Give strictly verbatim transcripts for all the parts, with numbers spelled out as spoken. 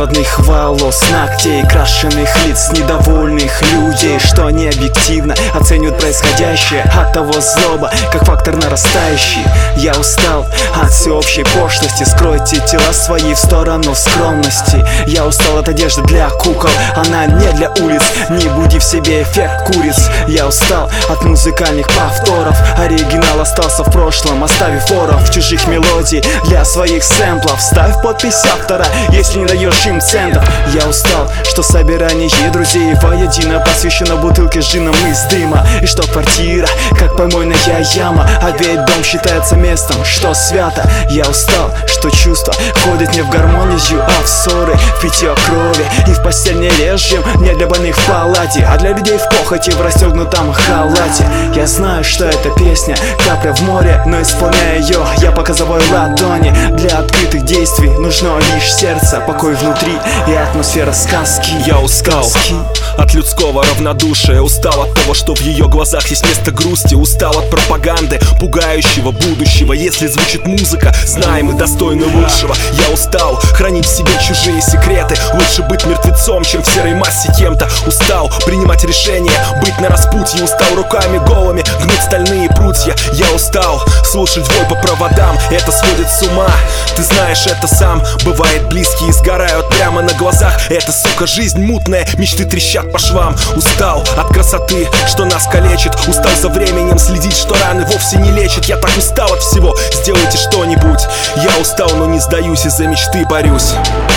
холодных волос, ногтей, крашеных лиц, недовольных людей, что не объективно оценивают происходящее. От того злоба, как фактор нарастающий. Я устал от всеобщей пошлости. Скройте тела свои в сторону скромности. Я устал от одежды для кукол, она не для улиц. Не буди в себе эффект куриц. Я устал от музыкальных повторов. Оригинал остался в прошлом, оставив воров в чужих мелодий для своих сэмплов. Ставь подпись автора, если не даешь им центов. Я устал, что собирание друзей воедино посвящено бутылке с джином из дыма. И что квартира, как помойная яма, а ведь дом считается местом, что свято. Я устал, что чувства ходят не в гармонию, а в ссоры, в питье крови и в постельный режим. Не для больных в палате, а для людей в похоти в расстегнутом халате. Я знаю, что эта песня капля в море, но исполняя ее я показываю ладони. Для открытых действий нужно лишь сердце, покой внутри и атмосфера сказки. Я устал от людского равнодушия, устал от того, что в ее глазах есть место грусти. Устал от пропаганды, пугающего будущего. Если звучит музыка, знаем, мы достойны лучшего. Я устал хранить в себе чужие секреты. Лучше быть мертвецом, чем в серой массе кем-то. Устал принимать решения, быть на распутье. Устал руками голыми гнуть стальные прутья. Я устал слушать вой по проводам, это сводит с ума. Ты знаешь это сам, бывает близкие сгорают прямо на глазах. Это, сука, жизнь мутная, мечты трещат по швам. Устал от красоты, что нас калечит. Устал за временем следить, что раны вовсе не лечат. Я так устал от всего, сделайте что-нибудь. Я устал, но не сдаюсь и за мечты борюсь.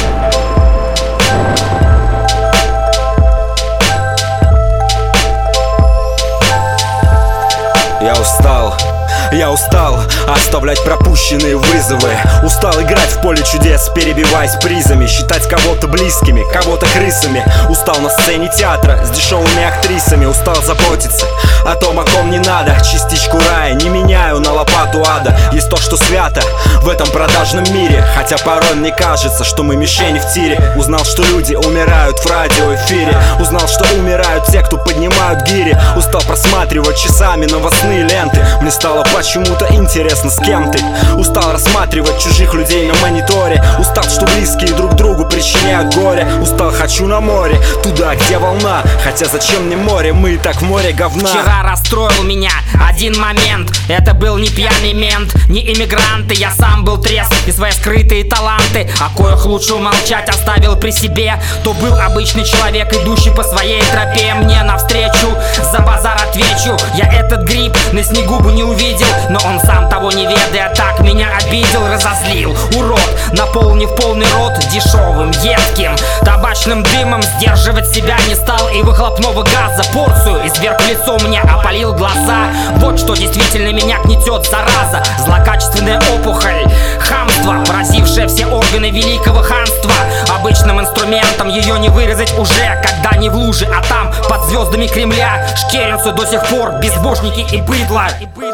Я устал, я устал оставлять пропущенные вызовы. Устал играть в поле чудес, перебиваясь призами. Считать кого-то близкими, кого-то крысами. Устал на сцене театра с дешевыми актрисами. Устал заботиться о том, о ком не надо. Частичку рая не меняю на лопату ада. Есть то, что свято в этом продажном мире. Хотя порой мне кажется, что мы мишень в тире. Узнал, что люди умирают в радиоэфире. Узнал, что умирают те, кто поднимают гири. Устал просматривать часами новостные ленты. Мне стало почему-то интересно, с кем ты. Устал рассматривать чужих людей на мониторе. Устал, что близкие друг другу причиняют горе. Устал, хочу на море, туда, где волна. Хотя зачем мне море, мы и так в море говна. Вчера расстроил меня один момент. Это был не пьяный мент, не иммигранты. Я сам был трезв и свои скрытые таланты, о коих лучше умолчать, оставил при себе. То был обычный человек, идущий по своей тропе. Мне навстречу, за базар отвечу. Я этот гриб на снегу бы не увидел, но он сам того не ведая так меня обидел, разозлил. Урод, наполнив полный рот дешевым, едким табачным дымом. Сдерживать себя не стал и выхлопного газа порцию изверг в лицо мне, опалил глаза. Вот что действительно меня гнетет, зараза. Злокачественная опухоль, хамство, поразившее все органы великого ханства. Обычным инструментом ее не вырезать уже, когда не в луже, а там под звездами Кремля. Шкеринцу до сих пор безбожники и быдло.